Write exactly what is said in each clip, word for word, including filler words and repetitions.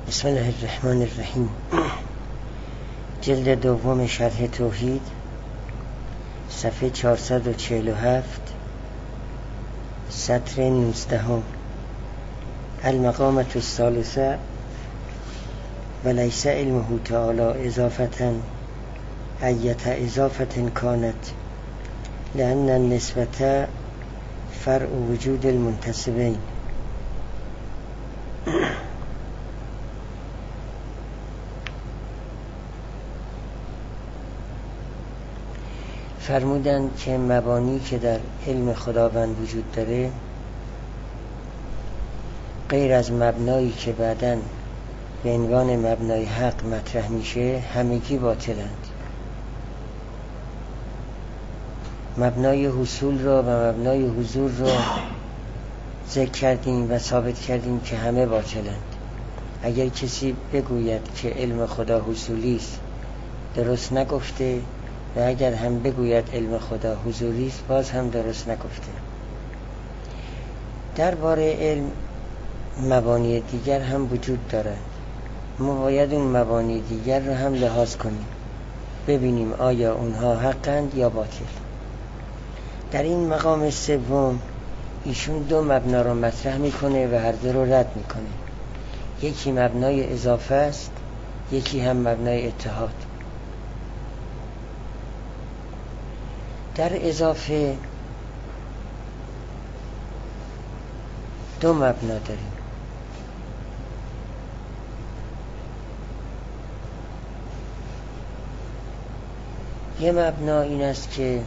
بسم الله الرحمن الرحیم. جلد دوم شرح توحید، صفحه چهارصد و چهل و هفت، سطر نوزدهم. المقامة الثالثة وليس علمه تعالى اضافة ایة اضافة كانت لأن النسبة فرع وجود المنتسبين. فرمودند که مبانی که در علم خداوند وجود داره غیر از مبنایی که بعداً به عنوان مبنای حق مطرح میشه همگی باطلند. مبنای حصول را و مبنای حضور را ذکر کردیم و ثابت کردیم که همه باطلند. اگر کسی بگوید که علم خدا حصولی است درست نگفته، و اگر هم بگوید علم خدا حضوری است باز هم درست نگفته. درباره علم مبانی دیگر هم وجود دارد. ما باید اون مبانی دیگر رو هم لحاظ کنیم، ببینیم آیا اونها حقند یا باطل. در این مقام سوم ایشون دو مبنا رو مطرح میکنه و هر دو رو رد میکنه. یکی مبنای اضافه است، یکی هم مبنای اتحاد. در اضافه دو مبنا داریم. یه مبنا این است که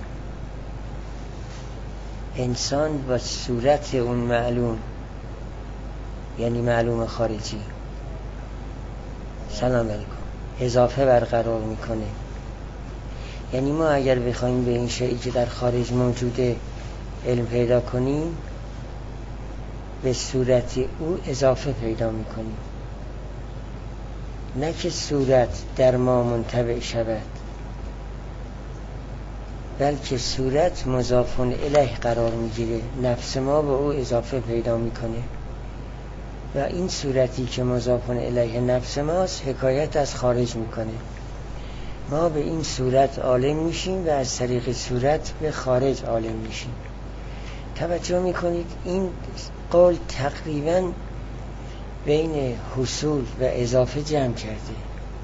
انسان با صورت اون معلوم، یعنی معلوم خارجی، سلام علیکم، اضافه برقرار میکنه. یعنی ما اگر بخوایم به این شیئی که در خارج موجوده علم پیدا کنیم به صورت او اضافه پیدا میکنیم، نه که صورت در ما منطبع شود، بلکه صورت مضاف الیه قرار میگیره، نفس ما به او اضافه پیدا میکنه و این صورتی که مضاف الیه نفس ماست حکایت از خارج میکنه. ما به این صورت عالم میشیم و از طریق صورت به خارج عالم میشیم. توجه میکنید این قول تقریبا بین حصول و اضافه جمع کرده،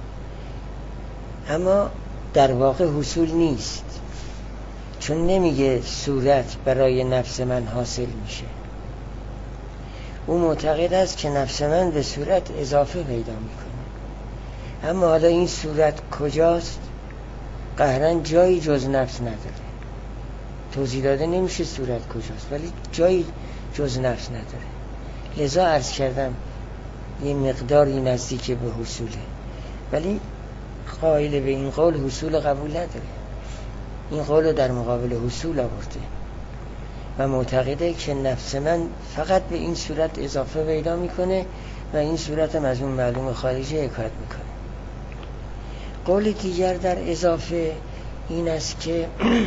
اما در واقع حصول نیست، چون نمیگه صورت برای نفس من حاصل میشه. او معتقد است که نفس من به صورت اضافه پیدا میکنه، اما حالا این صورت کجاست؟ قهرن جایی جز نفس نداره. توضیح داده نمیشه صورت کجاست، ولی جایی جز نفس نداره. لذا عرض کردم یه مقداری نزدیک به حصوله، ولی قائل به این قول حصول قبول نداره. این قول در مقابل حصول آورده و معتقده که نفس من فقط به این صورت اضافه پیدا میکنه و این صورت هم از اون معلوم خارجی حکایت میکنه. قول دیگر در اضافه این است که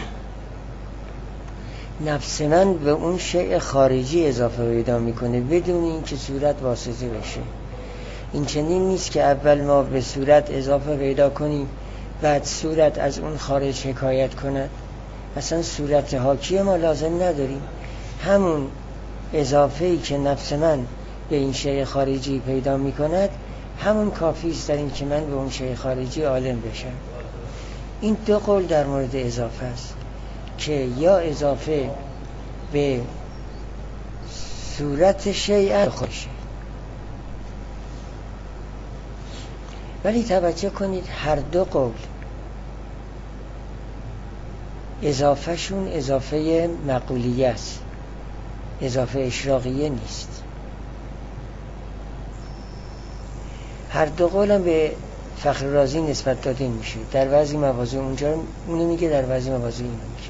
نفس من به اون شیء خارجی اضافه پیدا میکنه بدون اینکه صورت واسطه بشه. این چنین نیست که اول ما به صورت اضافه پیدا کنیم بعد صورت از اون خارج حکایت کند. مثلا صورت حاکی ما لازم نداریم، همون اضافه‌ای که نفس من به این شیء خارجی پیدا میکند همون کافی است در این که من به اون شیء خارجی عالم بشم. این دو قول در مورد اضافه است که یا اضافه به صورت شیء خوشه. ولی توجه کنید هر دو قول اضافه شون اضافه مقولیه است، اضافه اشراقیه نیست. هر دو قول هم به فخر رازی نسبت داده میشه. در بعضی مواضع اونجا اونو میگه، در بعضی مواضع اینو میگه.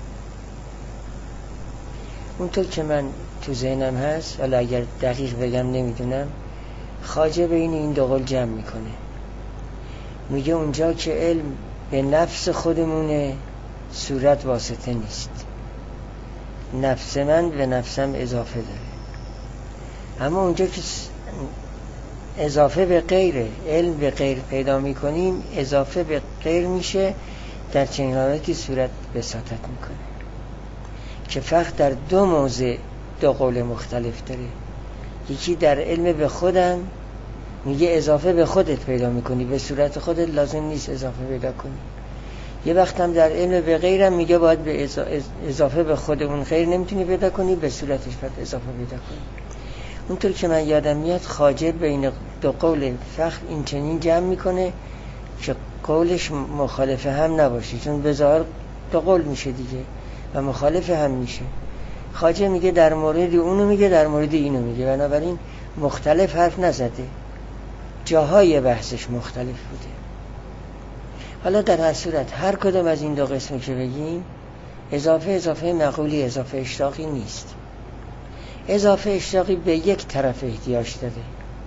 اونطور که من تو ذهنم هست، ولی اگر دقیق بگم نمیدونم، خواجه بین این دو قول جمع میکنه. میگه اونجا که علم به نفس خودمونه صورت واسطه نیست، نفس من به نفسم اضافه داره. اما اونجا که اضافه به غیره، علم به غیر پیدا میکنیم، اضافه به غیر میشه، در چنین حالتی صورت بساطت میکنه که فقط در دو موضع دو قول مختلف داره. یکی در علم به خودم میگه اضافه به خودت پیدا میکنی، به صورت خودت لازم نیست اضافه پیدا کنی. یه وقت هم در علم به غیرم میگه باید به اضافه به خود اون غیر نمیتونی پیدا کنی، به صورتش باید اضافه پیدا کنی. اونطور که من یادم میاد خواجه بین دو قول فقط این چنین جمع میکنه که قولش مخالف هم نباشه، چون به ظاهر دو قول میشه دیگه و مخالف هم میشه. خواجه میگه در مورد اونو میگه، در مورد اینو میگه، بنابراین مختلف حرف نزده، جاهای بحثش مختلف بوده. حالا در هر صورت هر کدام از این دو قسمی که بگیم، اضافه اضافه معقولی، اضافه اشتراکی نیست. اضافه اشتراکی به یک طرف احتیاج داره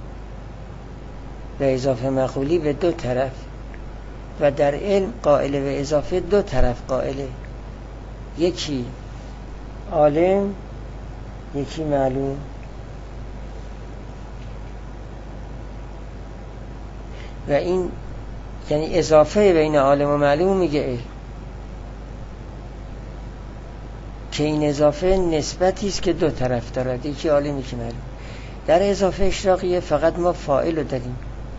و اضافه معقولی به دو طرف، و در علم قائل به اضافه دو طرف قائله، یکی عالم یکی معلوم. و این یعنی اضافه بین عالم و معلوم میگه علم، که این اضافه نسبتی است که دو طرف دارد، یکی عالم یکی معلوم. در اضافه اشتراقیه فقط ما فاعل رو داریم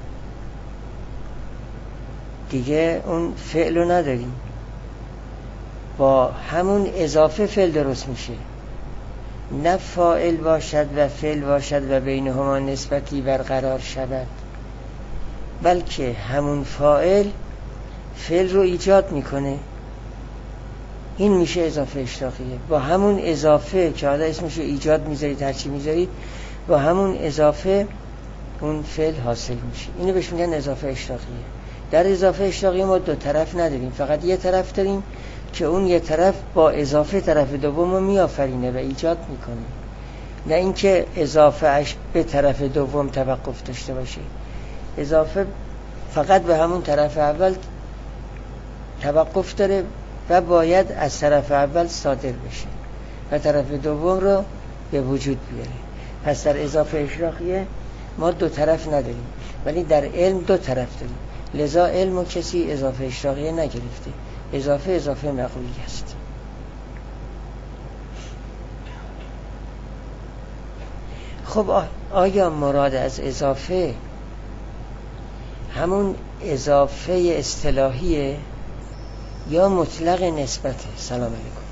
دیگه، اون فعل رو نداریم، با همون اضافه فعل درست میشه، نه فاعل باشد و فعل باشد و بینهما نسبتی برقرار شود، بلکه همون فاعل فعل رو ایجاد میکنه. این میشه اضافه اشتراقیه. با همون اضافه که حالا اسمش رو ایجاد میذارید، هرچی میذارید، با همون اضافه اون فعل حاصل میشه. اینو بهش میگن اضافه اشتراقیه. در اضافه اشتراقیه ما دو طرف نداریم، فقط یه طرف داریم که اون یه طرف با اضافه طرف دوم رو میآفرینه و ایجاد میکنه، نه اینکه اضافه اش به طرف دوم توقف داشته باشه. اضافه فقط به همون طرف اول توقف داره و باید از طرف اول صادر بشه و طرف دوم رو به وجود بیاره. پس در اضافه اشتراقیه ما دو طرف نداریم، ولی در علم دو طرف داریم، لذا علم و کسی اضافه اشتراقیه نگرفته. اضافه اضافه معقولی است. خب آیا مراد از اضافه همون اضافه اصطلاحیه یا مطلق نسبته؟ سلام علیکم.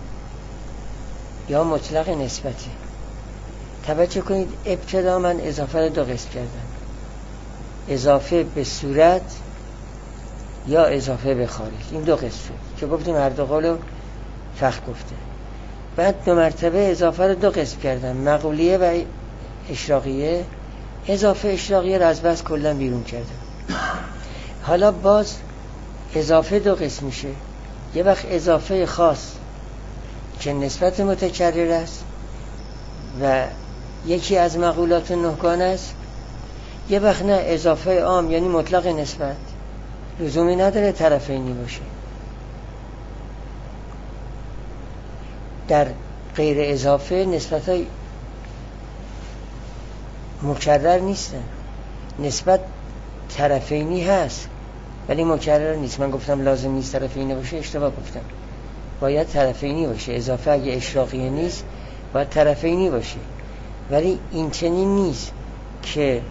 یا مطلق نسبته. توجه کنید، ابتدا من اضافه رو دو قسم کردم، اضافه به صورت یا اضافه به خارج. این دو قسم شد که گفتیم هر دو قولو فقه گفته. بعد دو مرتبه اضافه رو دو قسم کردم، مقولیه و اشراقیه. اضافه اشراقیه رو از بس کلا بیرون کردم. حالا باز اضافه دو قسم میشه، یه وقت اضافه خاص که نسبت متکرر است و یکی از مقولات نهگان است، یه وقت نه اضافه عام یعنی مطلق نسبت، لزومی نداره طرفینی باشه. در غیر اضافه نسبت های مکرر نیستن، نسبت طرفینی هست ولی مکرر نیست. من گفتم لازم نیست طرفینی باشه، اشتباه گفتم، باید طرفینی باشه. اضافه اگه اشراقیه نیست باید طرفینی باشه، ولی این چنین نیست که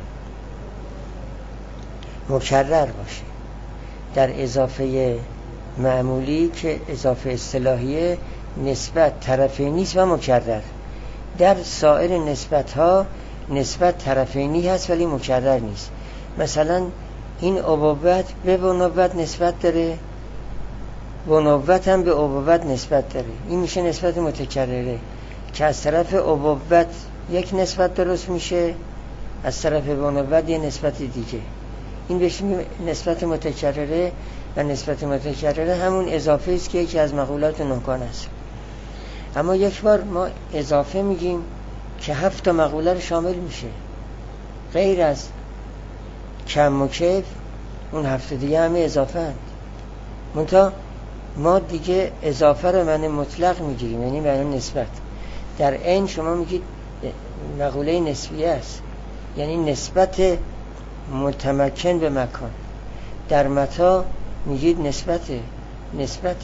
مکرر باشه. در اضافه معمولی که اضافه اصطلاحیه نسبت طرفینی است و مکرر. در سایر نسبت ها نسبت طرفینی هست ولی مکرر نیست. مثلا این ابوت به بنوت نسبت داره، بنوت هم به ابوت نسبت داره. این میشه نسبت متکرره که از طرف ابوت یک نسبت درست میشه، از طرف بنوت یه نسبت دیگه. این بهش نسبت متکرره و نسبت متکرره همون اضافه است که یکی از مقولات نهگان است. اما یک بار ما اضافه میگیم که هفت تا مقوله رو شامل میشه، غیر از کم و کیف اون هفت دیگه همه اضافه هست. منتها ما دیگه اضافه رو معنی مطلق میگیریم، یعنی معنی نسبت. در عین شما میگید مقوله نسبیه است، یعنی نسبت متمکن به مکان. در متا میگید نسبت نسبت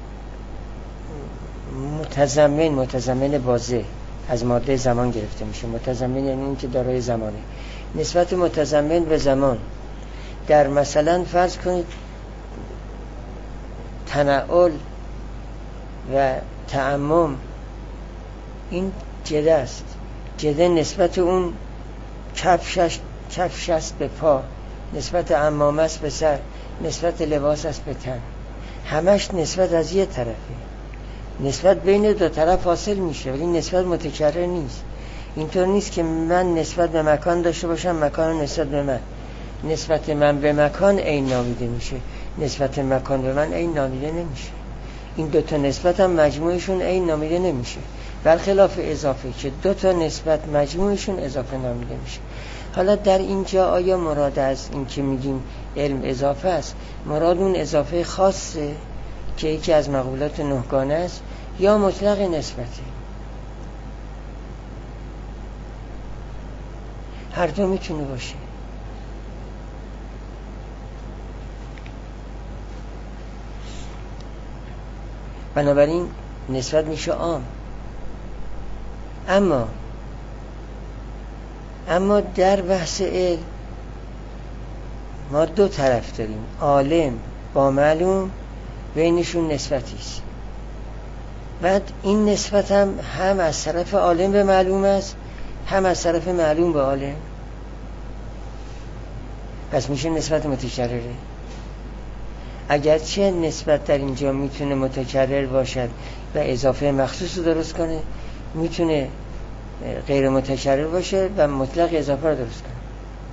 متضمن متضمن بازه از ماده زمان گرفته میشه. متضمن یعنی این که دارای زمانه. نسبت متضمن به زمان در مثلا فرض کنید تنعل و تعمم، این جده است. جده نسبت اون کفشش کفش است به پا، نسبت عمامه است به سر، نسبت لباس است به تن. همش نسبت از یه طرفه. نسبت بین دو طرف حاصل میشه ولی نسبت متکرر نیست. اینطور نیست که من نسبت به مکان داشته باشم، مکان نسبت به من. نسبت من به مکان عین نامیده میشه، نسبت مکان به من عین نامیده نمیشه. این دو تا نسبت هم مجموعشون عین نامیده نمیشه، برخلاف اضافه که دو تا نسبت مجموعشون اضافه نامیده میشه. حالا در اینجا آیا مراد از این که میگیم علم اضافه است، مراد اون اضافه خاصه که یکی از مقولات نهگانه است یا مطلق نسبته؟ هر دو میتونه باشه. بنابراین نسبت میشه عام. اما اما در بحث علم ما دو طرف داریم، عالم با معلوم، بینشون نسبتی است. بعد این نسبت هم هم از طرف عالم به معلوم است، هم از طرف معلوم به عالم. پس میشه نسبت متکرره. اگرچه نسبت در اینجا میتونه متکرر باشد و اضافه مخصوص رو درست کنه، میتونه غیر متکرر باشه و مطلق اضافه رو درست کنه.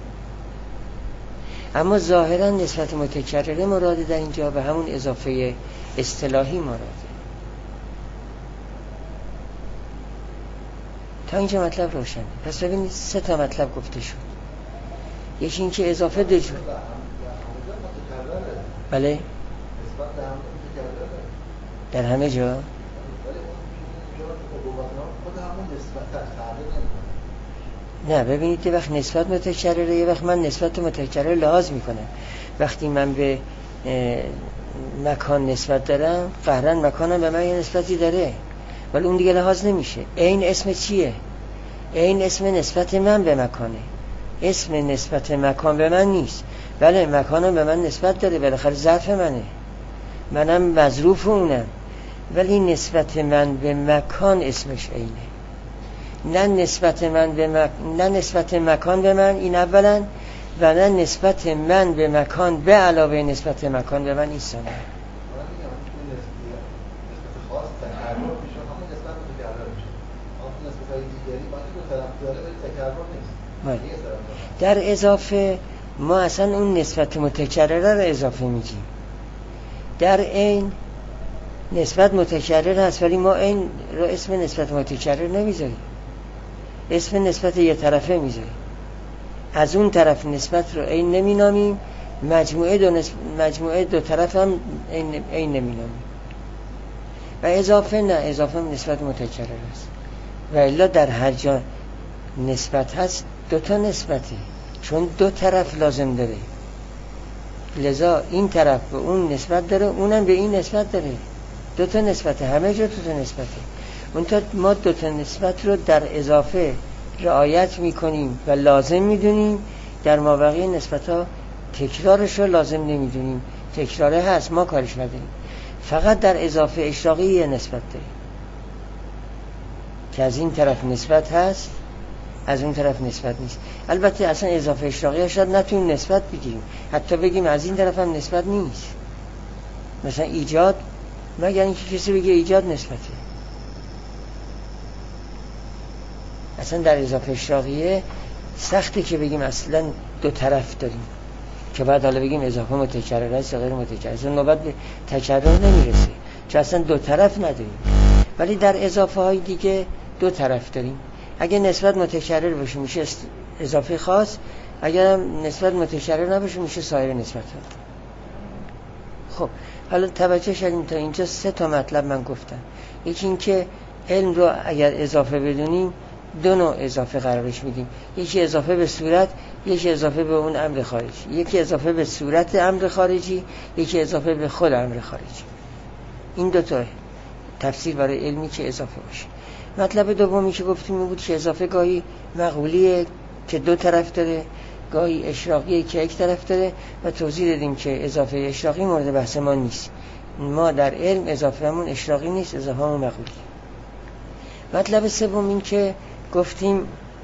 اما ظاهرا نسبت متکرره مراده در اینجا به همون اضافه اصطلاحی مراده. تا اینجا مطلب روشنه. پس ببینید سه تا مطلب گفته شد. یکی این که اضافه دو جور. بله در همه جا. نه ببینید یه وقت نسبت متکرره، یه وقت من نسبت متکرر لحاظ میکنم. وقتی من به مکان نسبت دارم، قهرن مکانم به من یه نسبتی داره ولی اون دیگه لحاظ نمیشه. این اسم چیه؟ این اسم نسبت من به مکانه. اسم نسبت مکان به من نیست. بله مکانم به من نسبت داره، بالاخره ظرف منه، منم مظروف اونم، ولی نسبت من به مکان اسمش اینه. نه نسبت من به مک... نه نسبت مکان به من این اولا، و نه نسبت من به مکان به علاوه نسبت مکان به من این ثانیه. در اضافه ما اصلا اون نسبت متکرره رو اضافه میگیم. در این نسبت متکرر هست ولی ما این رو اسم نسبت متکرر نمیذاریم، اسم نسبت یه طرفه میذاریم. از اون طرف نسبت رو این نمینامیم، مجموعه دو, نسب... مجموعه دو طرف هم این, این نمینامیم. و اضافه نه، اضافه نسبت متکرر است. و الا در هر جا نسبت هست دو تا نسبته، چون دو طرف لازم داره، لذا این طرف به اون نسبت داره، اونم به این نسبت داره. دو تا نسبته، همه جا دو تا نسبته. منتها ما دو تا نسبت رو در اضافه رعایت میکنیم و لازم میدونیم، در مابقی نسبت ها تکرارش رو لازم نمیدونیم. تکراره هست ما کارش نداریم، فقط در اضافه اشراقی یه نسبت داریم که از این طرف نسبت هست، از اون طرف نسبت نیست. البته اصلا اضافه اشراقی شاید نتونیم نسبت بگیریم، حتی بگیم از این طرف هم نسبت نیست. مثلا ایجاد، مگر اینکه کسی بگه ایجاد نسبته. اصلا در اضافه اشراقیه سخته که بگیم اصلا دو طرف داریم که بعد حالا بگیم اضافه متکرر است یا غیر متکرر است. نوبت به تکرر نمیرسه چون اصلا دو طرف نداریم. ولی در اضافه های دیگه دو طرف داریم. اگه نسبت متکرر باشه میشه اضافه خاص، اگر نسبت متکرر نباشه میشه سایر نسبت ها. خب حالا توجه شدیم تا اینجا سه تا مطلب من گفتم. یکی این که علم رو اگر اضافه بدونیم دو نوع اضافه قرارش میدیم. یکی اضافه به صورت، یکی اضافه به اون امر خارجی، یکی اضافه به صورت امر خارجی، یکی اضافه به خود امر خارجی. این دو تا تفسیر برای علمی که اضافه باشه. مطلب دومی که گفتیم این بود که اضافه گاهی مقولیه که دو طرف داره، گاهی اشراقیه که یک طرف داره و توضیح دادیم که اضافه اشراقی مورد بحث ما نیست. ما در علم اضافه همون اشراقی نیست، اضافه همون مقولی. مطلب سوم این که گفتیم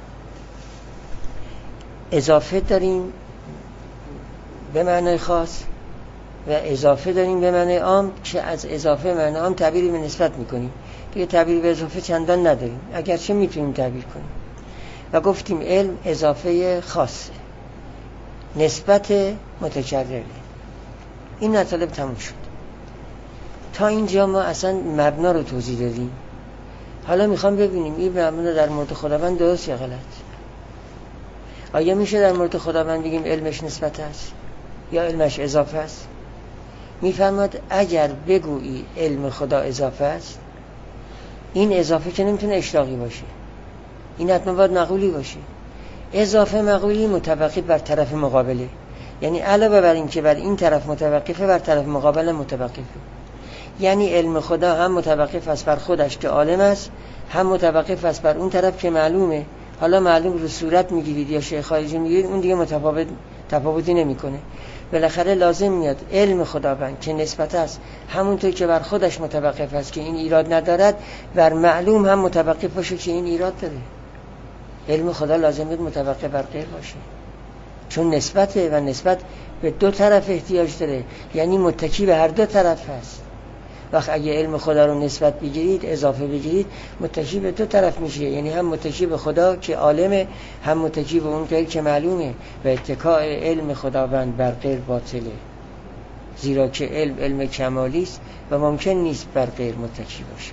اضافه داریم به معنای خاص و اضافه داریم به معنای عام که از اضافه معنای عام تعبیری به نسبت میکنیم، دیگه تعبیر به اضافه چندان نداریم اگرچه میتونیم تعبیر کنیم. و گفتیم علم اضافه خاصه، نسبت متکرره. این مطلب تموم شد. تا اینجا ما اصلا مبنا رو توضیح دادیم. حالا میخوام ببینیم این مبنا در مورد خداوند درست یا غلط. آیا میشه در مورد خداوند بگیم علمش نسبت است یا علمش اضافه است؟ میفرماد اگر بگویی علم خدا اضافه است، این اضافه که نمیتونه اشراقی باشه، این حتما باید مقولی باشه. اضافه مقولی متوقف بر طرف مقابله، یعنی علاوه بر این که بر این طرف متوقفه بر طرف مقابل متوقفه. یعنی علم خدا هم متوقف است بر خودش که عالم است، هم متوقف است بر اون طرف که معلومه. حالا معلوم رو صورت میگیرید یا شیء خارجی میگیرید، اون دیگه متفاوت تفاوتی نمیکنه. بالاخره لازم میاد علم خداوند که نسبت است همونطور که بر خودش متوقف است که این ایراد ندارد، بر معلوم هم متوقف باشه که این ایراد داره. علم خدا لازم میاد متوقف بر غیر باشه، چون نسبته و نسبت به دو طرف احتیاج داره، یعنی متکی به هر دو طرف هست. وقت اگه علم خدا رو نسبت بگیرید، اضافه بگیرید، متکی به دو طرف میشه، یعنی هم متکی به خدا که عالمه، هم متکی به اون غیر که معلومه. و اتکاء علم خداوند بر غیر باطله، زیرا که علم علم کمالی است و ممکن نیست بر غیر متکی باشد.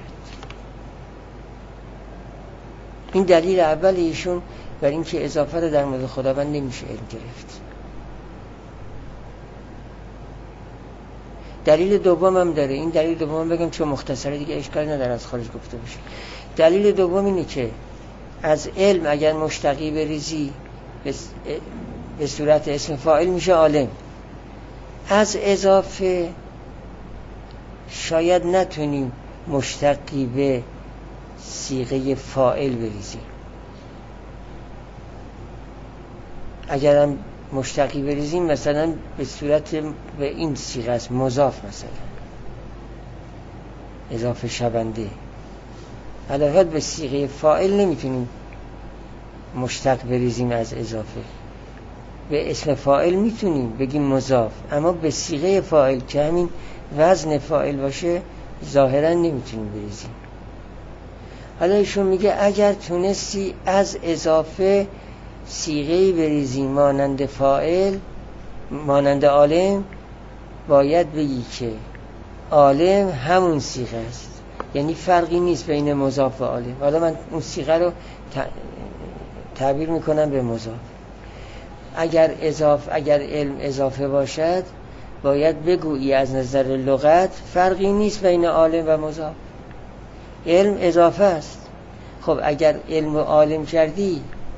این دلیل اول ایشون بر این که اضافه رو در مورد خداوند نمیشه علم گرفت. دلیل دوم هم داره. این دلیل دوم بگم چون مختصره دیگه اشکال نداره از خارج گفته بشه. دلیل دوم اینه که از علم اگر مشتقی بریزی به صورت اسم فاعل میشه عالم. از اضافه شاید نتونیم مشتقی به صیغه فاعل بریزیم. اگرم مشتقی بریزیم مثلا به صورت به این صیغه است، مضاف، مثلا اضافه شونده. علاوه به صیغه فاعل نمیتونیم مشتق بریزیم از اضافه. به اسم فاعل میتونیم بگیم مضاف، اما به صیغه فاعل که همین وزن فاعل باشه ظاهرا نمیتونیم بریزیم. حالا ایشون میگه اگر تونستی از اضافه صیغه‌ای بریزی مانند فاعل، مانند عالم، باید بگی که عالم همون صیغه است، یعنی فرقی نیست بین مضاف و عالم. حالا من اون صیغه رو تعبیر میکنم به مضاف. اگر اضافه اگر علم اضافه باشد باید بگویی از نظر لغت فرقی نیست بین عالم و مضاف. علم اضافه است. خب اگر علم و عالم کردی،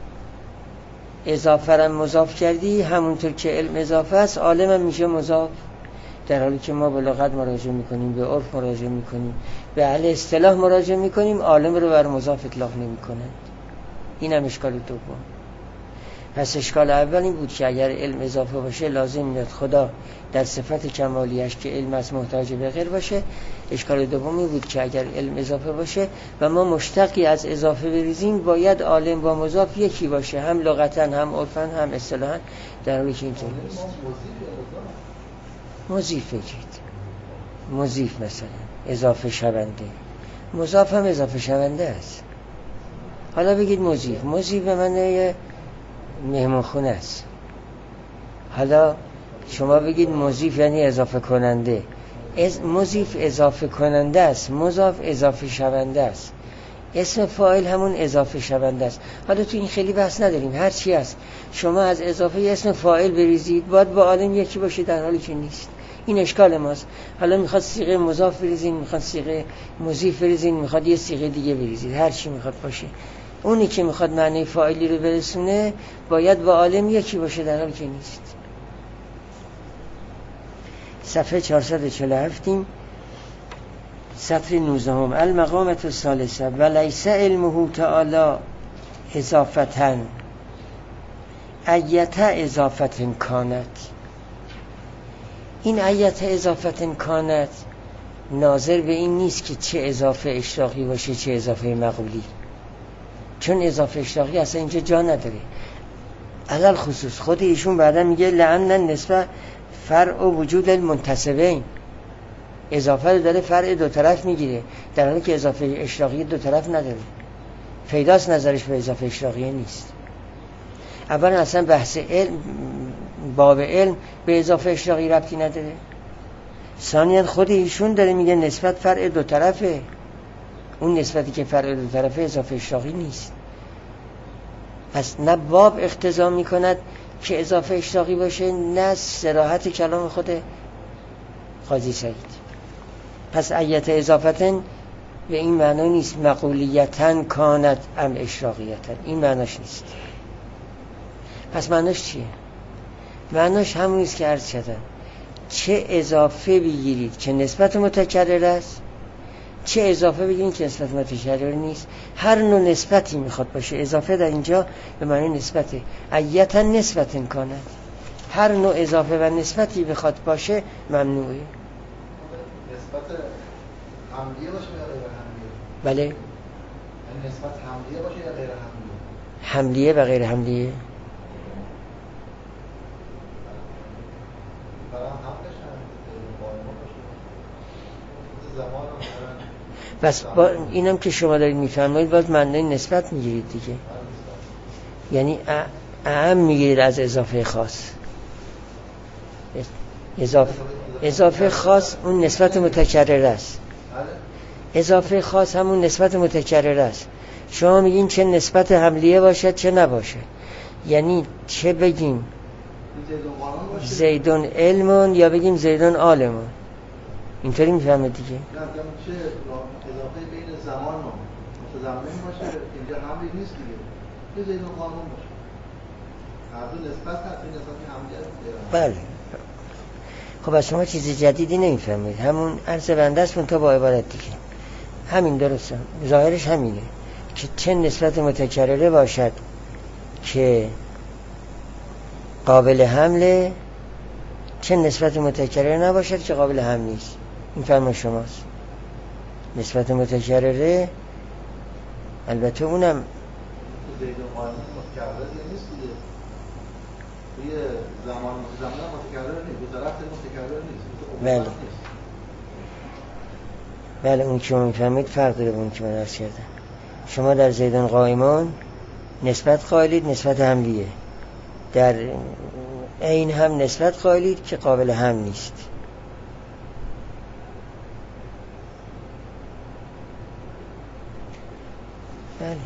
اضافه را مضاف کردی، همونطور که علم اضافه است عالم هم میشه مضاف. در حالی که ما به لغت مراجعه میکنیم، به عرف مراجعه میکنیم، به اهل اصطلاح مراجعه میکنیم، عالم رو بر مضاف اطلاق نمیکنند. این هم اشکال دوم. پس اشکال اول این بود که اگر علم اضافه باشه لازم میاد خدا در صفت کمالیش که علم از محتاج به غیر باشه. اشکال دومی بود که اگر علم اضافه باشه و ما مشتقی از اضافه بریزیم باید عالم با مضاف یکی باشه، هم لغتا هم عرفا هم اصطلاحا، در حالی که اینطور نیست. مضیف بگید، مضیف مثلا اضافه شونده، مضاف هم اضافه شونده است. حالا بگید مضیف، مضیف به معنی مهمان خونه است. حالا شما بگید مضیف یعنی اضافه کننده. از مضیف اضافه کننده است، مضاف اضافه شونده است. اسم فاعل همون اضافه شونده است. حالا تو این خیلی بحث نداریم، هر چی است شما از اضافه اسم فاعل بریزید باید با عالم یکی باشه، در حالی که نیست. این اشکال ماست. حالا میخواد صیغه مضاف بریزین، میخواد صیغه مضیف بریزین، میخواد یه صیغه دیگه بریزید، هر چی میخواد باشه. اونی که میخواد معنی فاعلی رو برسونه باید با عالم یکی باشه، در حالی که نیست. صفحه چهارصد و چهل و هفت سطر نوزده هم المقامت الثالثه و لیس علمه تعالی اضافتن ایت اضافتن کانت. این ایت اضافتن کانت ناظر به این نیست که چه اضافه اشتراقی باشه چه اضافه مقولی، چون اضافه اشتراقی اصلا اینجا جا نداره. علل خصوص خود ایشون بعدا میگه لعن نسبه فرع و وجود المنتسبین، اضافه رو داره فرع دو طرف میگیره، در حالی که اضافه اشتراقی دو طرف نداره. پیداست نظرش به اضافه اشتراقی نیست. اولا اصلا بحث علم، باب علم به اضافه اشتراقی ربطی نداره. ثانیاً خود ایشون داره میگه نسبت فرع دو طرفه، اون نسبتی که فرع دو طرفه اضافه اشتراقی نیست. پس نه باب اقتضا میکند که اضافه اشتراقی باشه، نه صراحت کلام خود قاضی سعید. پس ایت اضافتن به این معنا نیست مقولیتن کانت ام اشراقیتن، این معناش نیست. پس معناش چیه؟ معناش همونیست که عرض کردم، چه اضافه بگیرید که نسبت متکرر است، چه اضافه بگیرید که نسبت متکرر نیست. هر نوع نسبتی میخواد باشه، اضافه در اینجا به معنی نسبته، ایتن نسبتن کانت، هر نوع اضافه و نسبتی بخواد باشه ممنوعه. نسبت حملیه باشه یا غیر حملیه؟ بله. یعنی نسبت حملیه باشه یا غیر حملیه؟ حملیه و غیر حملیه. برای حملش هم قائمون باشه زمان رو بس با اینم که شما دارید میفرمایید باید معنی نسبت میگیرید دیگه، یعنی اعم میگیرید از اضافه خاص. اضافه اضافه خاص اون نسبت متکرر است، اضافه خاص همون نسبت متکرر است. شما میگین چه نسبت حملیه باشد چه نباشه، یعنی چه بگیم زیدون علمون یا بگیم زیدون عالمون، اینطوری میفهمه دیگه. نه چه اضافه بین زمان و متضمن باشه، اینجا حملی نیست دیگه، یه زیدون قانون باشه، هر دو نسبت هست، این نسبت حملیه. بله. خب از شما چیز جدیدی نمیفهمید، همون عرض بنده است تا با عبارت دیگه. همین درسته، ظاهرش همینه که چه نسبت متکرره باشد که قابل حمله، چه نسبت متکرره نباشد که قابل حمل نیست. این فرمان شماست. نسبت متکرره البته اونم زیدون قانون متکرر نیست دیگه، توی زمان متضمن متکرر نیست، دو طرف متکرر نیست. بله بله اون که من فهمید فرق داره با اون که من عرض کردم. شما در زیدان قائمان نسبت قائلید نسبت حملیه، در این هم نسبت قائلید که قابل حمل نیست. بله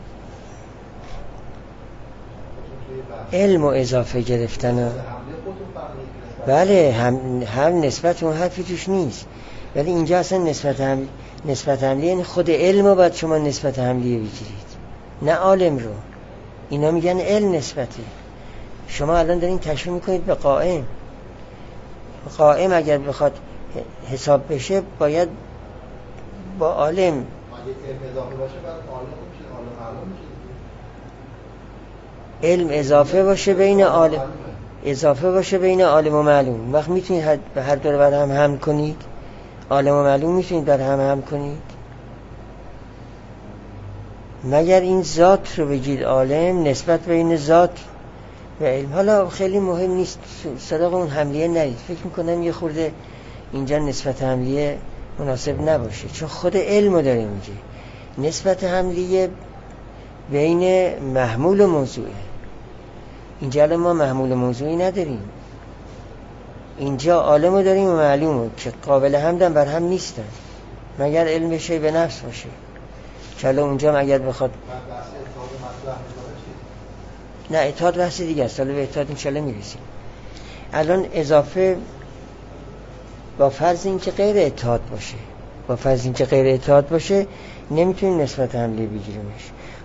علم و اضافه گرفتن. بله هم, هم نسبت اون حرفی توش نیست، ولی اینجا اصلا نسبت هم نسبت حملیه، یعنی خود علم رو باید شما نسبت حملیه بگیرید نه عالم رو. اینا میگن علم نسبته، شما الان دارین تشبیه میکنید به قائم. قائم اگر بخواد حساب بشه باید با عالم اگه علم اضافه باشه بعد عالم میشه، عالم معلوم میشه. علم اضافه باشه بین عالم اضافه باشه بین عالم و معلوم. وقت میتونید به هر دو رو بر هم هم کنید، عالم و معلوم میتونید بر هم هم کنید، مگر این ذات رو بگید عالم، نسبت بین ذات و علم. حالا خیلی مهم نیست، صدق اون حملیه نرید. فکر میکنم یه خورده اینجا نسبت حملیه مناسب نباشه، چون خود علم رو داره میگه. نسبت حملیه بین محمول و موضوعه، اینجا ما محمول موضوعی نداریم، اینجا عالم رو داریم و معلومه که قابل حمدن بر هم نیستن مگر علم بشه به نفس باشه. چلا اونجا اگر بخواد نه اتحاد بحث دیگه است، حالا به اتحاد انشالله میرسیم. الان اضافه با فرض این که غیر اتحاد باشه، با فرض این که غیر اتحاد باشه نمیتونیم نسبت حمله بگیریمش.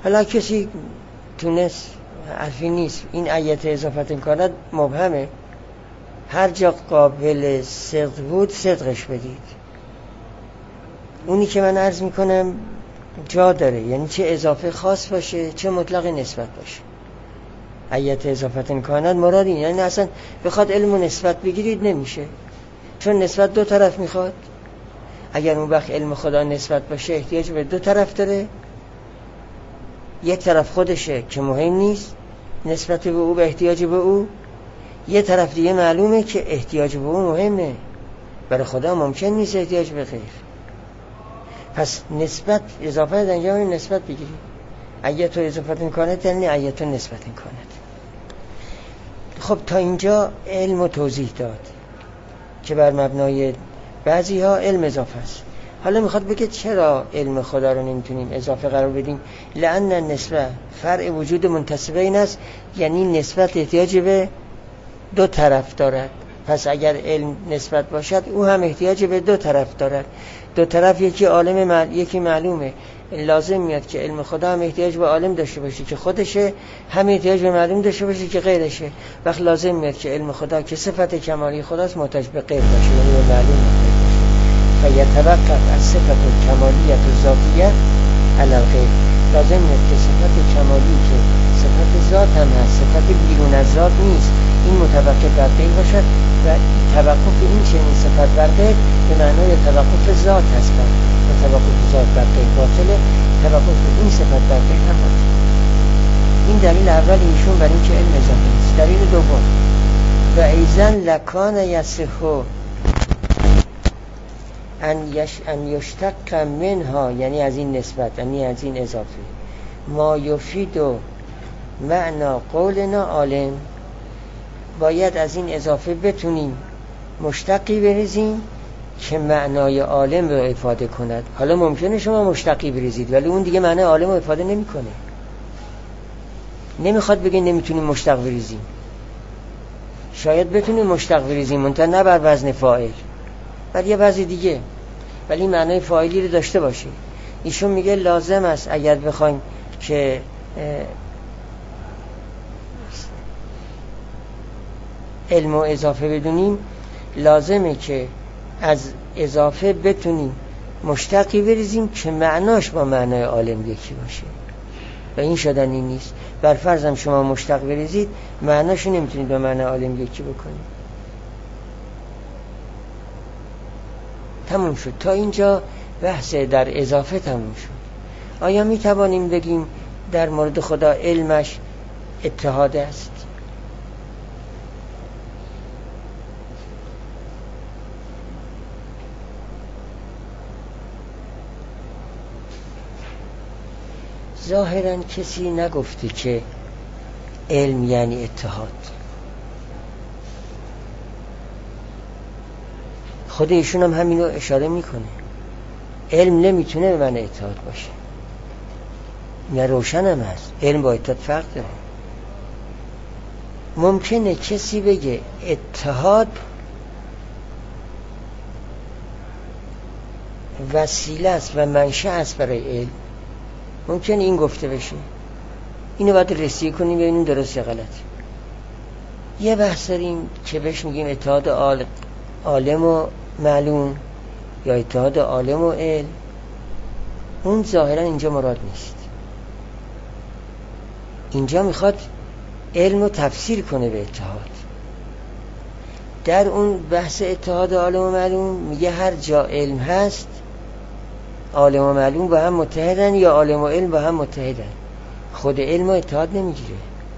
حالا کسی تونست، حرفی نیست، این ایت اضافت امکانات مبهمه، هر جا قابل صدق بود صدقش بدید. اونی که من عرض میکنم جا داره، یعنی چه اضافه خاص باشه چه مطلق نسبت باشه. ایت اضافت امکانات مراد این، یعنی اصلا بخواد علم و نسبت بگیرید نمیشه، چون نسبت دو طرف میخواد. اگر اون وقت علم خدا نسبت باشه احتیاج به دو طرف داره، یک طرف خودشه که مهم نیست نسبت به او به احتیاج به او، یه طرف دیگه معلومه که احتیاج به او مهمه، برای خدا ممکن نیست احتیاج به غیر. پس نسبت اضافه انجام نسبت بگیرید. ایت اضافت امکانات یعنی ایت نسبت امکانات. خب تا اینجا علم و توضیح داد که بر مبنای بعضی ها علم اضافه است. حالا میخواد بگه چرا علم خدا رو نمیتونیم اضافه قرار بدیم؟ لأن النسبه فرع وجود منتسبین است، یعنی نسبت احتیاج به دو طرف دارد. پس اگر علم نسبت باشد او هم احتیاج به دو طرف دارد. دو طرف یکی عالم مع... یکی معلومه. لازم میاد که علم خدا هم احتیاج به عالم داشته باشه که خودشه، هم احتیاج به معلوم داشته باشه که غیرشه. وقت لازم میاد که علم خدا که صفت کمالی خداست محتاج به غیر باشه، یعنی به معلوم محتاج باشه. فیتوقف از صفت کمالیت و ذاتیت علی الغیر. لازم میاد که صفت کمالی که صفت ذات هم هست، صفت بیرون از ذات نیست، این متوقف بر غیر باشد و توقف این چنین صفت بر غیر به معنای توقف ذات هست. و توقف ذات بر غیر باطله، توقف این صفت بر غیر هم باطله. این دلیل اول ایشون برای اینکه علم اضافه نیست. دلیل دوم و ایزن لکان یصحو ان یش ان یشتق منها، یعنی از این نسبت، یعنی از این اضافه، ما یفید و معنا قولنا عالم، باید از این اضافه بتونیم مشتقی بریزیم که معنای عالم رو افاده کند. حالا ممکنه شما مشتقی بریزید ولی اون دیگه معنای عالم رو افاده نمیکنه. نمیخواد بگه نمیتونیم مشتق بریزیم، شاید بتونیم مشتق بریزیم منتها نه بر وزن فاعل، بر یه وزن دیگه، ولی معنای فاعلی رو داشته باشه. ایشون میگه لازم است اگر بخوایم که علم و اضافه بدونیم، لازمه که از اضافه بتونیم مشتقی بریزیم که معناش با معنای عالم یکی باشه و این شدنی نیست. بر فرضم شما مشتق بریزید معناشو نمیتونید با معنای عالم یکی بکنید. تموم شد. تا اینجا بحث در اضافه تموم شد. آیا می توانیم بگیم در مورد خدا علمش اتحاد است؟ ظاهراً کسی نگفته که علم یعنی اتحاد. خود ایشون هم همینو اشاره میکنه. علم نمیتونه به معنی اتحاد باشه. نه روشن هم هست. علم با اتحاد فرق داره. ممکنه کسی بگه اتحاد وسیله است و منشأ است برای علم. ممکنه این گفته بشه. اینو باید رسیه کنیم ببینیم درست یا غلط. یه بحث داریم که بهش میگیم اتحاد عالم و معلوم یا اتحاد عالم و علم. اون ظاهرا اینجا مراد نیست. اینجا میخواد علم رو تفسیر کنه به اتحاد. در اون بحث اتحاد عالم و معلوم میگه هر جا علم هست عالم و معلوم با هم متحدن یا عالم و علم با هم متحدن. خود علم و اتحاد نمیگیره.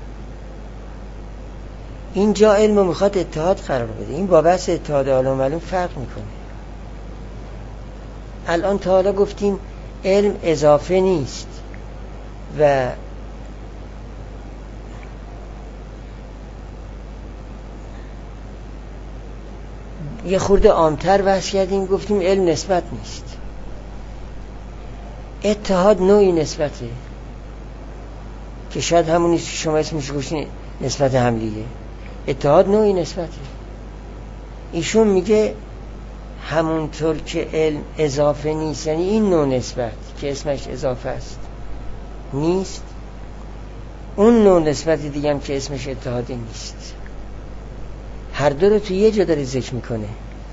اینجا علم رو میخواد اتحاد قرار بده. این با بحث اتحاد عالم و معلوم فرق میکنه. الان تا حالا گفتیم علم اضافه نیست و یه خورده عامتر بحث کردیم گفتیم علم نسبت نیست. اتحاد نوعی نسبته که شاید همون نیست که شما اسمش گوشین نسبت حملیه. اتحاد نوعی نسبته. ایشون میگه همونطور که علم اضافه نیست، یعنی این نوع نسبت که اسمش اضافه است نیست، اون نوع نسبت دیگه هم که اسمش اتحاد نیست. هر دو رو تو یه جا داره ذکر میکنه،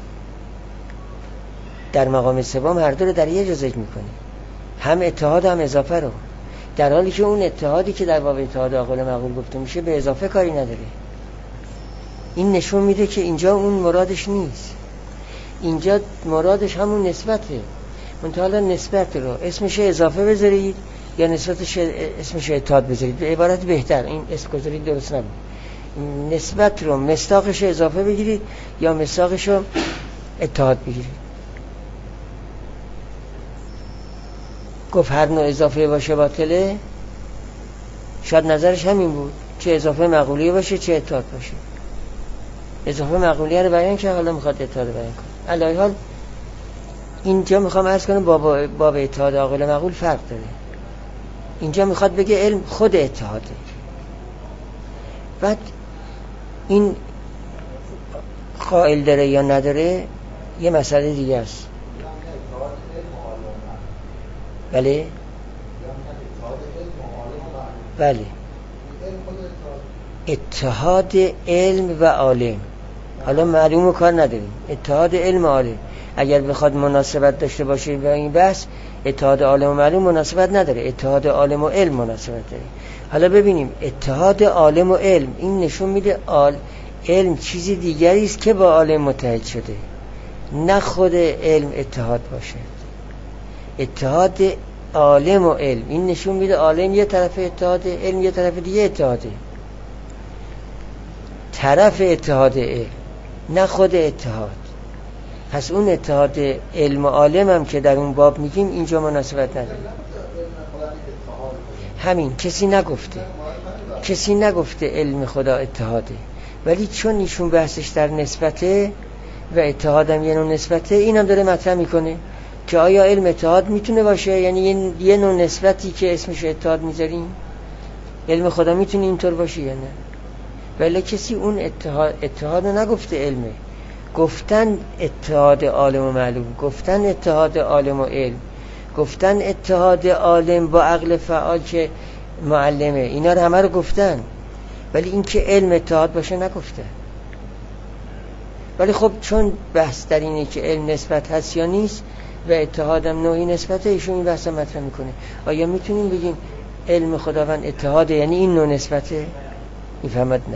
در مقام سوم هر دو رو در یه جا ذکر میکنه، هم اتحاد هم اضافه رو، در حالی که اون اتحادی که در باب اتحاد عاقل معقول گفته میشه به اضافه کاری نداره. این نشون میده که اینجا اون مرادش نیست، اینجا مرادش همون نسبته. منتها نسبت رو اسمش اضافه بذارید یا نسبتش اسمش اتحاد بذارید، به عبارت بهتر این اسم گذارید درست نبود. نسبت رو مصداقش اضافه بگیرید یا مصداقش رو اتحاد بگیرید. گفت هر نوع اضافه باشه باطله، شاید نظرش همین بود، چه اضافه معقولیه باشه چه اتحاد باشه. اضافه معقولیه رو بیان که حالا میخواد اتحاد بیان کنه. علی حال اینجا میخوام عرض کنم باب باب اتحاد عاقل معقول فرق داره. اینجا میخواد بگه علم خود اتحاده. بعد این قائل داره یا نداره یه مسئله دیگه است. بله بله اتحاد علم و عالم، حالا معلومه کار نداریم، اتحاد علم و عالم اگر بخواد مناسبت داشته باشه با این بحث، اتحاد عالم و معلوم مناسبت نداره، اتحاد عالم و علم مناسبت داره. حالا ببینیم اتحاد عالم و علم، این نشون میده آل علم چیزی دیگری است که با عالم متحد شده، نه خود علم اتحاد باشه. اتحاد عالم و علم این نشون میده عالم یه طرف اتحاد، علم یه طرف دیگه اتحاده. طرف اتحاد علم نه خود اتحاد. پس اون اتحاد علم و عالم هم که در اون باب میگیم اینجا مناسبت نداره. همین کسی نگفته کسی نگفته علم خدا اتحاده، ولی چون ایشون بحثش در نسبته و اتحادم یه نوع نسبته، اینم داره مطرح میکنه که آیا علم اتحاد میتونه باشه، یعنی یه نوع نسبتی که اسمش اتحاد میذاریم، علم خدا میتونه اینطور باشه یا نه. ولی کسی اون اتحاد اتحاد نگفته علمه، گفتن اتحاد عالم و معلوم، گفتن اتحاد عالم و علم، گفتن اتحاد عالم با عقل فعال که معلمه، اینا رو همه رو گفتن، ولی این که علم اتحاد باشه نگفته. ولی خب چون بحث در اینه که علم نسبت هست یا نیست و اتحادم نوعی نسبته، ایشون این بحث مطرح میکنه. آیا میتونیم بگیم علم خداوند اتحاده یعنی این نوع نسبته؟ میفهمد نه.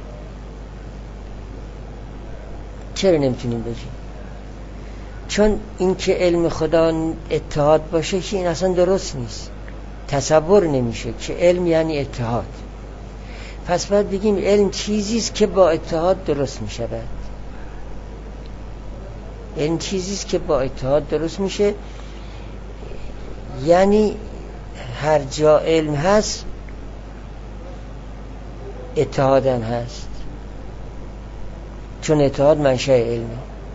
چرا نمیتونیم بگیم؟ چون این که علم خدا اتحاد باشه که این اصلا درست نیست، تصور نمیشه که علم یعنی اتحاد. پس باید بگیم علم چیزیست که با اتحاد درست میشه. علم چیزیست که با اتحاد درست میشه، یعنی هر جا علم هست اتحادم هست، چون اتحاد منشأ علمه.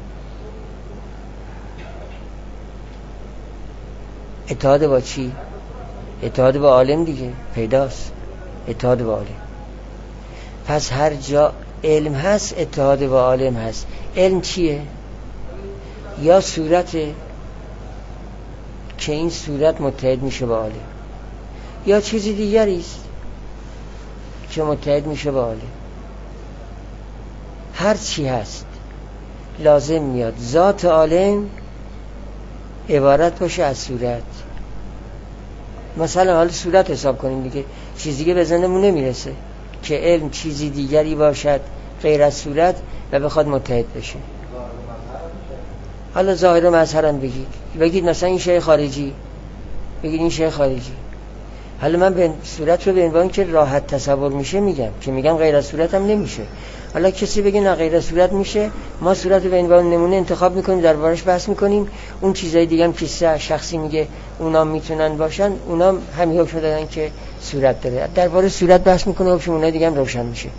اتحاد با چی؟ اتحاد با عالم دیگه پیداست، اتحاد با عالم. پس هر جا علم هست اتحاد با عالم هست. علم چیه؟ یا صورته که این صورت متحد میشه با عالم، یا چیزی دیگری است که متحد میشه با عالم. هر چی هست لازم میاد ذات عالم عبارت باشه از صورت. مثلا حال صورت حساب کنیم دیگه، چیزی دیگه به ذهنمون نمیرسه که علم چیزی دیگری باشد غیر از صورت و بخواد متحد بشه. حالا ظاهر و مظهرم بگید بگید مثلا این شیء خارجی، بگید این شیء خارجی. حالا من به صورت رو به عنوان که راحت تصور میشه میگم، که میگم غیر از صورت هم نمیشه. حالا کسی بگه نه غیر از صورت میشه، ما صورت رو به عنوان نمونه انتخاب میکنیم، دربارش بحث میکنیم. اون چیزای دیگه هم که شخصی میگه اونا میتونن باشن، اونا همین حکم دادن که صورت داره. درباره صورت بحث میکنه، حکم اونها دیگه هم روشن میشه.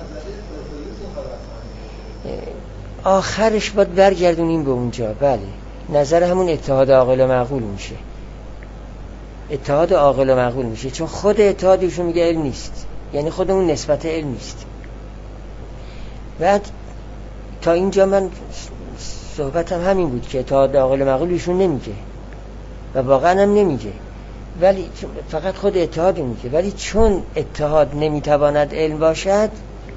آخرش باید برگردونیم به اونجا. بله، نظر همون اتحاد عاقل و معقول میشه، اتحاد عاقل و معقول میشه، چون خود اتحادشون میگه علم نیست، یعنی خودمون نسبت علم نیست. بعد تا اینجا من صحبتم همین بود که اتحاد عاقل و معقول ایشون نمیگه و واقعا هم نمیگه، ولی فقط خود اتحاد میگه، ولی چون اتحاد نمیتواند علم باشد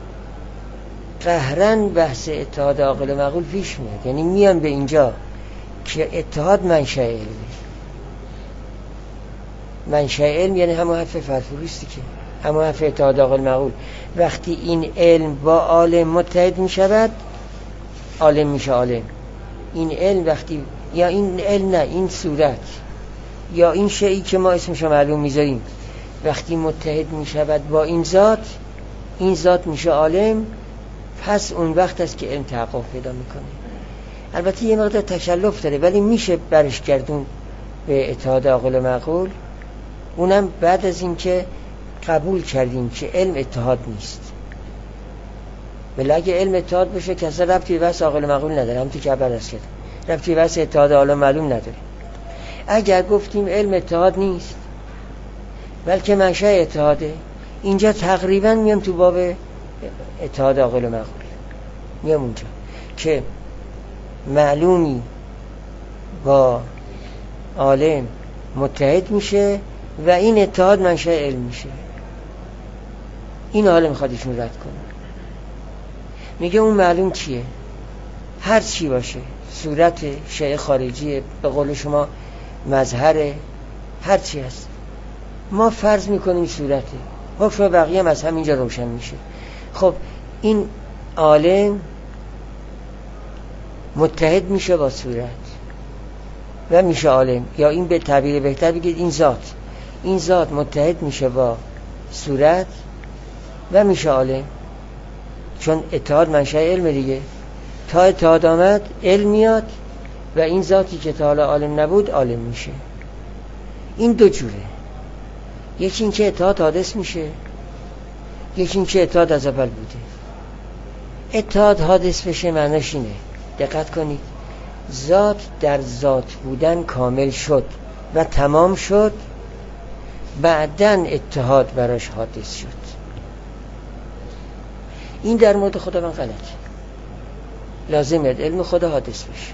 قهرن بحث اتحاد عاقل و معقول پیش میاد. یعنی میان به اینجا که اتحاد منشأ علمه. منشأ علم یعنی همون حرف فرفوریستی که همون حرف اتحاد عاقل و معقول. وقتی این علم با عالم متحد میشود عالم میشه عالم. این علم وقتی یا این علم نه این صورت یا این شیئی که ما اسمشو معلوم میذاریم وقتی متحد میشود با این ذات، این ذات میشه عالم، پس اون وقت است که علم تحقق پیدا میکنه. البته یه مقدار تکلف داره ولی میشه برش گردون به اتحاد عاقل و معقول، اونم بعد از این که قبول کردیم که علم اتحاد نیست. ولی اگه علم اتحاد بشه که اصلا ربطی به بحث عاقل و معقول نداره، همونطور که اول از کردم ربطی به بحث اتحاد عاقل و معلوم نداره. اگر گفتیم علم اتحاد نیست بلکه منشأ اتحاده، اینجا تقریبا میام تو باب اتحاد عاقل و معقول، میام اونجا که معلومی با عالم متحد میشه و این اتحاد منشأ علم میشه. این حالا میخواد ایشون رد کنه. میگه اون معلوم چیه؟ هر چی باشه، صورت شیء خارجی، به قول شما مظهر، هر چی هست ما فرض میکنیم صورته، حکم بقیه هم از همینجا روشن میشه. خب این عالم متحد میشه با صورت و میشه عالم، یا این به تعبیر بهتر بگید این ذات این ذات متحد میشه با صورت و میشه عالم، چون اتحاد منشأ علم دیگه. تا اتحاد آمد علم میاد و این ذاتی که تا حالا عالم نبود عالم میشه. این دو جوره، یکی این که اتحاد حادث میشه، یکی این که اتحاد از اول بوده. اتحاد حادث بشه معناش اینه، دقت کنید، ذات در ذات بودن کامل شد و تمام شد، بعدن اتحاد براش حادث شد. این در مورد خدا من غلطه. لازمه علم خدا حادث بشه.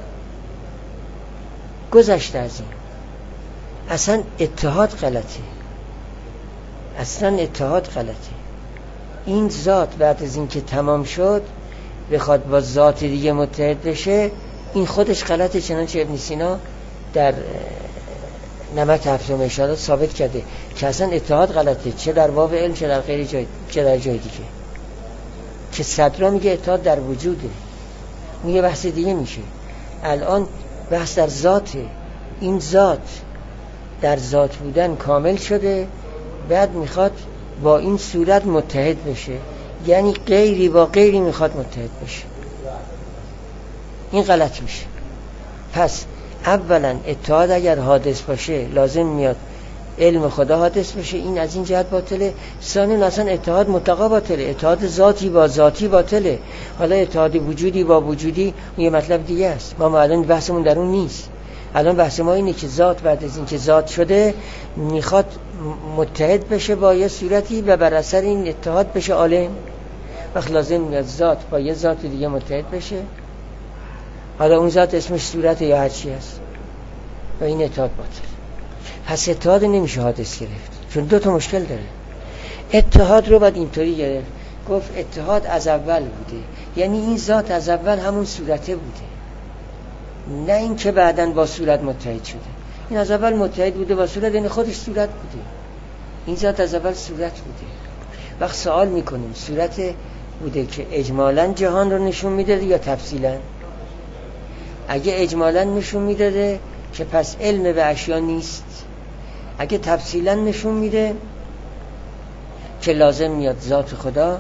گذشته از این اصلا اتحاد غلطه، اصلا اتحاد غلطه. این ذات بعد از این که تمام شد بخواد با ذات دیگه متحد بشه، این خودش غلطه. چنانچه ابن سینا در نمط هفتم ارشادات ثابت کرده که اصلا اتحاد غلطه، چه در باب علم چه در غیر جای چه در جای دیگه. که صدرا میگه اتحاد در وجوده، اون یه بحث دیگه میشه. الان بحث در ذاته. این ذات در ذات بودن کامل شده، بعد میخواد با این صورت متحد بشه، یعنی غیری با غیری میخواد متحد بشه. این غلط میشه. پس اولا اتحاد اگر حادث باشه لازم میاد علم خدا حادث بشه، این از این جهت باطله. ثانیاً اصلا اتحاد مطلقا باطله، اتحاد ذاتی با ذاتی باطله. حالا اتحاد وجودی با وجودی یه مطلب دیگه است، ما الان بحثمون در اون نیست. الان بحث ما اینه که ذات بعد از این که ذات شده میخواد متحد بشه با یه صورتی و بر اثر این اتحاد بشه عالم. وقت لازم میاد ذات با یه ذات دیگه متحد بشه، حالا اون ذات اسمش صورت یا هر چی هست، و این اتحاد باطل. پس اتحاد نمیشه حادث گرفت، چون دو تا مشکل داره. اتحاد رو باید اینطوری گرفت، گفت اتحاد از اول بوده، یعنی این ذات از اول همون صورته بوده، نه این که بعداً با صورت متحد شده. این از اول متحد بوده با صورت، یعنی خودش صورت بوده. این ذات از اول صورت بوده. وقت سوال میکنیم صورت بوده که اجمالاً جهان رو نشون میداده یا تفصیلاً؟ اگه اجمالاً نشون میداده که پس علم به اشیا نیست. اگه تفصیلاً نشون میده که لازم میاد ذات خدا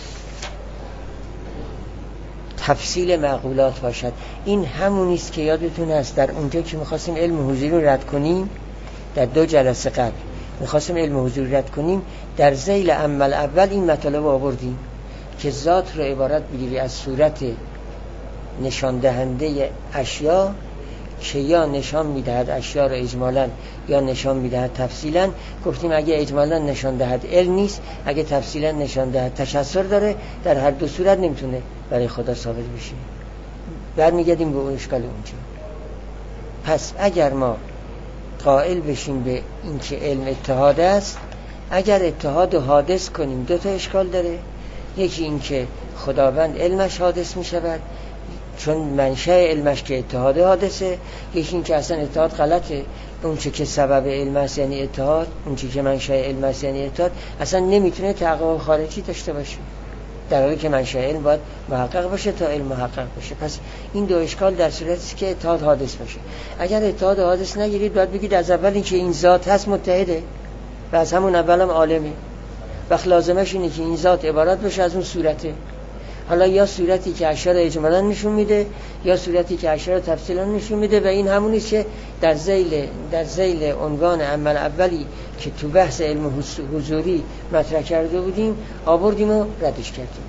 تفصیل معقولات باشد. این همونیست که یادتون هست در اونجا که میخواستیم علم حضوری رو رد کنیم، در دو جلسه قبل میخواستیم علم حضوری رد کنیم، در ذیل عمل اول این مطالب آوردیم که ذات رو عبارت بگیری از صورت نشان دهنده اشیا که یا نشان میدهد اشیا رو اجمالاً یا نشان میدهد تفصیلاً. گفتیم اگه اجمالاً نشان دهد علم نیست، اگه تفصیلاً نشان دهد تشسر داره، در هر دو صورت نمیتونه برای خدا ثابت بشه. برمیگردیم به اون اشکال اونجا. پس اگر ما قائل بشیم به اینکه علم اتحاد است، اگر اتحاد حادث کنیم دو تا اشکال داره. یکی اینکه خداوند علمش حادث می شود چون منشأ علمش که اتحاد حادثه. یکی اینکه اصلا اتحاد غلطه، اون چه که سبب علم است یعنی اتحاد، اون چه که منشأ علم است یعنی اتحاد، اصلا نمیتونه تحقق خارجی داشته باشه، در حالی که منشأ علم باید محقق باشه تا علم محقق باشه. پس این دو اشکال در صورتی است که اتحاد حادث باشه. اگر اتحاد حادث نگیرید باید بگید از اول اینکه این ذات هست متحده و از همون اولم عالمه، وقت لازمش اینه که این ذات عبارت بشه از اون صورته. حالا یا صورتی که اشاره اجمالا نشون میده یا صورتی که اشاره تفصیلا نشون میده و این همونی که در ذیل در ذیل عنوان عمل اولی که تو بحث علم حضوری مطرح کرده بودیم آوردیم و ردش کردیم.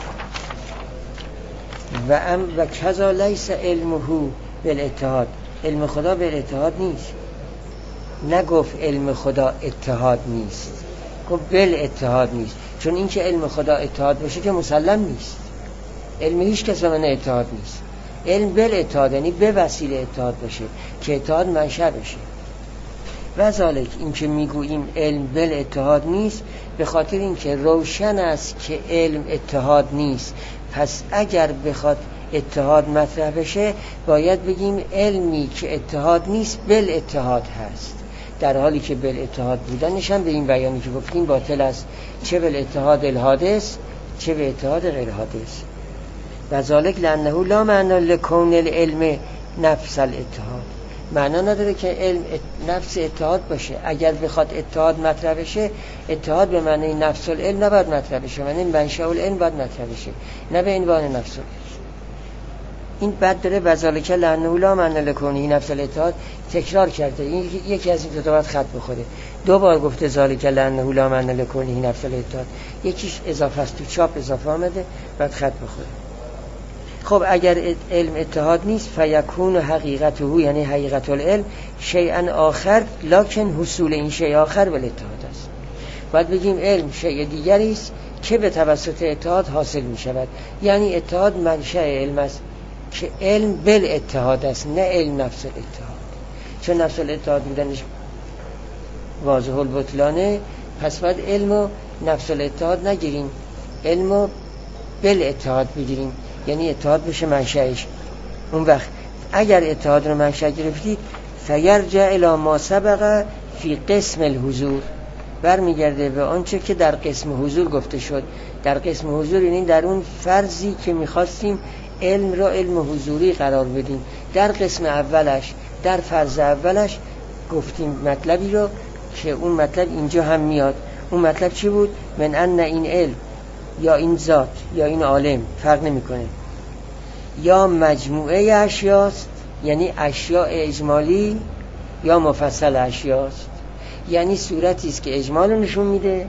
و ام و کذا لیس علمه بالاتحاد، علم خدا بالاتحاد نیست. نگفت علم خدا اتحاد نیست، گفت بالاتحاد نیست، چون این که علم خدا اتحاد باشه که مسلم نیست. علم هیچ کس من اتحاد نیست. علم بالاتحاد یعنی به وسیله اتحاد باشه که اتحاد منشأ بشه. و ذالک این که میگوییم علم بالاتحاد نیست به خاطر این که روشن است که علم اتحاد نیست. پس اگر بخواد اتحاد مطرح بشه باید بگیم علمی که اتحاد نیست بالاتحاد هست، در حالی که بالاتحاد بودنش هم به این بیانی که گفتیم باطل است، چه بالاتحاد الحادث چه به اتحاد غیر حادث. و ذالک لانه لا معنی لکون العلم نفس الاتحاد، معنا نداره که علم نفس اتحاد باشه. اگر بخواد اتحاد مطرح بشه، اتحاد به معنی نفس العلم نباید مطرح بشه، معنی منشأ العلم باید مطرح بشه، نه به عنوان نفس العلم. این بد داره. و ذالک لانه لا معنی لکونه نفس الاتحاد تکرار کرده، این یکی از این دو تا باید خط بخوره. دو بار گفته ذالک لانه لا معنی لکونه نفس الاتحاد، یکیش اضافه است تو چاپ اضافه آمده بعد خط بخوره. خب اگر علم اتحاد نیست فیکون حقیقته یعنی حقیقت العلم شیئا آخر لکن حصول این شیء آخر بالاتحاد است. باید بگیم علم شیء دیگری است که به توسط اتحاد حاصل می شود، یعنی اتحاد منشأ علم است که علم بالاتحاد است نه علم نفس الاتحاد. چون نفس الاتحاد بودنش واضح البطلانه، پس باید علم و نفس الاتحاد نگیریم، علم و بالاتحاد بگیریم، یعنی اتحاد بشه منشأش. اون وقت اگر اتحاد رو منشأ گرفتید فیرجع الی ما سبق فی قسم الحضور، برمیگرده به آنچه که در قسم حضور گفته شد. در قسم حضور یعنی در اون فرضی که میخواستیم علم را علم حضوری قرار بدیم. در قسم اولش در فرض اولش گفتیم مطلبی رو که اون مطلب اینجا هم میاد. اون مطلب چی بود؟ من ان این علم یا این ذات یا این عالم فرق نمیکنه، یا مجموعه اشیاست یعنی اشیاء اجمالی یا مفصل اشیاست، یعنی صورتی است که اجمال رو نشون میده،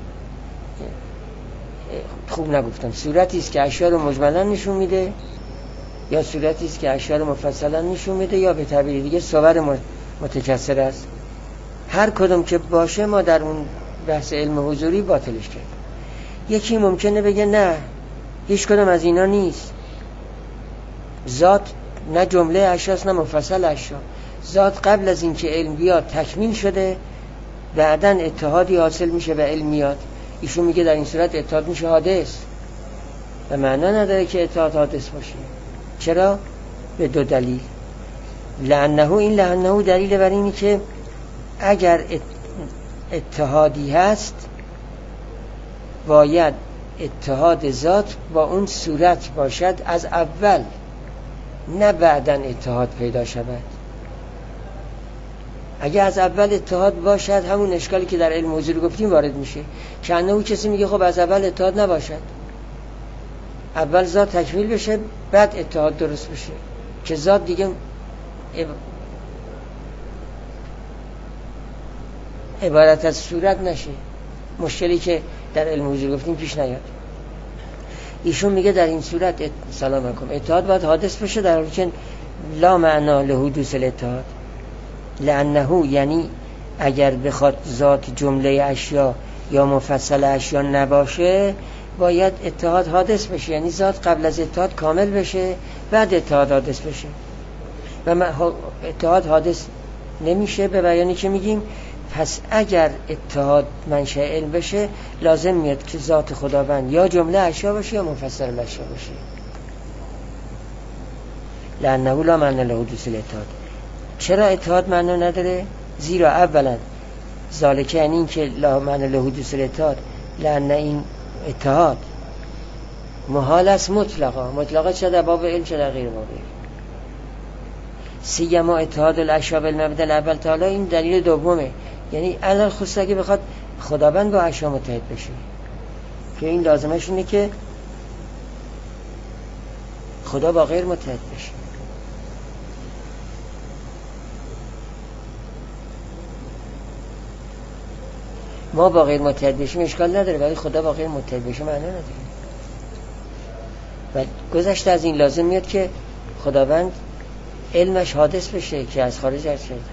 خوب نگفتم، صورتی است که اشیاء رو مجملا نشون میده، یا صورتی است که اشیاء رو مفصلا نشون میده، یا به تعبیر دیگه صور متکثر است. هر کدوم که باشه ما در اون بحث علم حضوری باطلش کردیم. یکی ممکنه بگه نه هیچ کدوم از اینا نیست، ذات نه جمله اشیاست نه مفصل اشیا، ذات قبل از اینکه علم بیاد تکمیل شده، بعداً اتحادی حاصل میشه و علم میاد. ایشون میگه در این صورت اتحاد میشه حادث و معنا نداره که اتحاد حادث باشه. چرا؟ به دو دلیل. لعنه، این لعنه دلیل بر اینی که اگر اتحادی هست باید اتحاد ذات با اون صورت باشد از اول، نه بعداً اتحاد پیدا شود. اگه از اول اتحاد باشد همون اشکالی که در علم حضوری گفتیم وارد میشه، که انه کسی میگه خب از اول اتحاد نباشد، اول ذات تکمیل بشه بعد اتحاد درست بشه، که ذات دیگه عبارت از صورت نشه، مشکلی که در علم حضوری گفتیم پیش نیاد. ایشون میگه در این صورت ات... سلام علیکم اتحاد باید حادث بشه، در حالی که لا معنا لحدوث الاتحاد. لعنه یعنی اگر بخواد ذات جمله اشیا یا مفصل اشیا نباشه باید اتحاد حادث بشه، یعنی ذات قبل از اتحاد کامل بشه بعد اتحاد حادث بشه. و اتحاد حادث نمیشه. به بیانی که میگیم پس اگر اتحاد منشأ علم بشه لازم میاد که ذات خداوند یا جمله اشیا باشه یا منفصل الاشیا باشه. لأنه لا معنی له حدوث الاتحاد. چرا اتحاد معنی نداره؟ زیرا اولا ذالک یعنی این که لا معنی له حدوث الاتحاد، لأن این اتحاد محال است مطلقا. مطلقا چه در باب علم چه در غیر باب علم. سیما اتحاد الاشیا بالمبدا الاول تعالی، این دلیل دومه. یعنی علل خصوص اگه بخواد خداوند با اشیا متحد بشه که این لازمش اینه که خدا با غیر متحد بشه. ما با غیر متحد بشیم اشکال نداره، ولی خدا با غیر متحد بشه معنی نداره. و گذشته از این لازم میاد که خداوند علمش حادث بشه که از خارج از شده.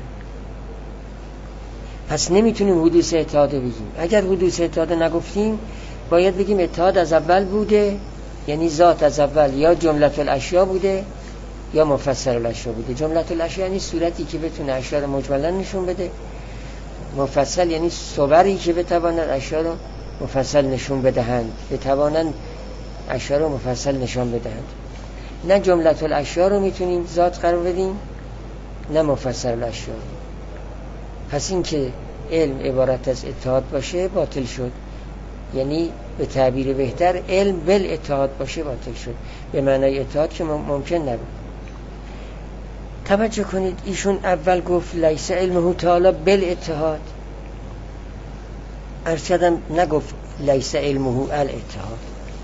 پس نمیتونیم حدوث اتحاد بگیم. اگر حدوث اتحاد نگفتیم باید بگیم اتحاد از اول بوده، یعنی ذات از اول یا جملت الاشیا بوده یا مفسر الاشیا بوده. جملت الاشیا یعنی صورتی که بتونه اشیا رو مجملا نشون بده، مفصل یعنی صوری که بتواند اشیا رو مفصل نشون بدهند، بتوانند اشیا رو مفصل نشان بدهند. نه جملت الاشیا رو میتونیم ذات قرار بدیم نه مفسر الاشیا. پس این که علم عبارت از اتحاد باشه باطل شد، یعنی به تعبیر بهتر علم بل اتحاد باشه باطل شد، به معنای اتحاد که ممکن نبود. توجه کنید ایشون اول گفت لیس علمه تعالی بل اتحاد، ارشدم نگفت لیس علمه الاتحاد.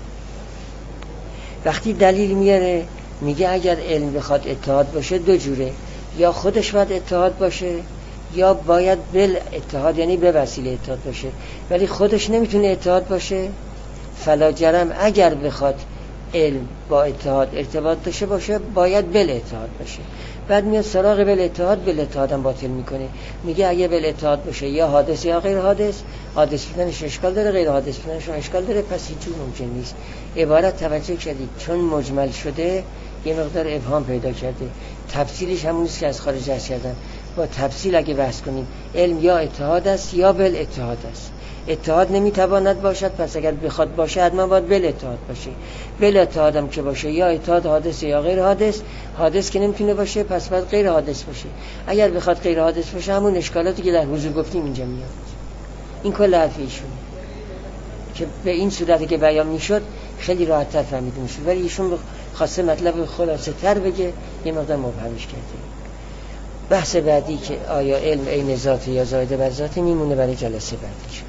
وقتی دلیل میاره میگه اگر علم بخواد اتحاد باشه دو جوره، یا خودش باید اتحاد باشه یا باید بل اتحاد یعنی به وسیله اتحاد باشه، ولی خودش نمیتونه اتحاد باشه. فلا جرم اگر بخواد علم با اتحاد ارتباط داشته باشه باید بل اتحاد باشه. بعد میاد سراغ بل اتحاد، بل اتحاد هم باطل میکنه. میگه اگه بل اتحاد باشه یا حادث یا غیر حادث، حادث بودنش اشکال داره، غیر حادث بودنش اشکال داره، پس هیچ جور ممکن نیست. عبارت توجه کردید چون مجمل شده یه مقدار ابهام پیدا کرده. تفصیلش همونیست که از خارج عرض کردم. با تفصیل اگه بحث کنیم علم یا اتحاد است یا بل اتحاد است. اتحاد نمیتواند باشد، پس اگر بخواد باشه حتما باید بل اتحاد باشه. بل اتحاد هم که باشه یا اتحاد حادث یا غیر حادث. حادث که نمیتونه باشه پس باید غیر حادث باشه. اگر بخواد غیر حادث باشه همون اشکالاتی که در حضور گفتیم اینجا میاد. این کل حرف ایشون که به این صورتی که بیان میشد خیلی راحت تر فهمیده میشد، ولی ایشون خواسته مطلب خلاصه تر بگه یه مقدار مبهمش کرده. بحث بعدی که آیا علم عین ذات یا زائد بر ذات میمونه برای جلسه بعدی.